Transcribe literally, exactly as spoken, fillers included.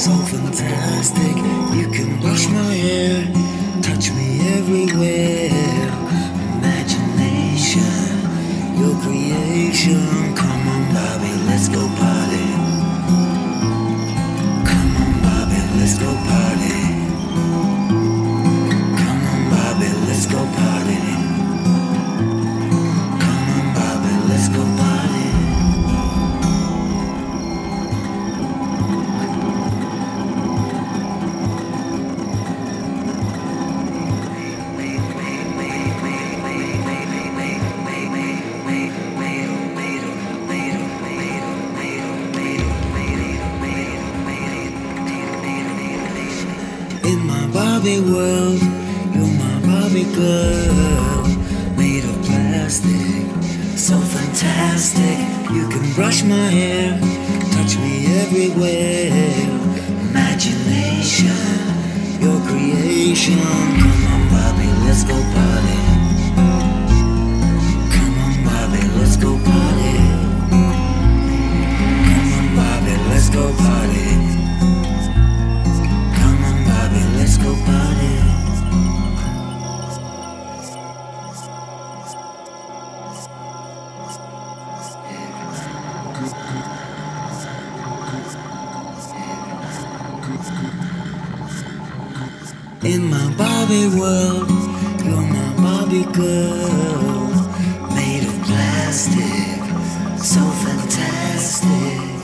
so fantastic. You can brush my hair, touch me everywhere. Imagination, your creation. Come on, Bobby, let's go party. Come on, Bobby, let's go party. Come on, Bobby, let's go party. Come on, Bobby, let's go party. In my Barbie world, you're my Barbie girl, made of plastic, so fantastic. You can brush my hair, touch me everywhere. Imagination, your creation. Come on, Barbie, let's go party. Come on, Barbie, let's go party. Come on, Barbie, let's go party. Let's go party. In my Barbie world, you're my Barbie girl, made of plastic, so fantastic.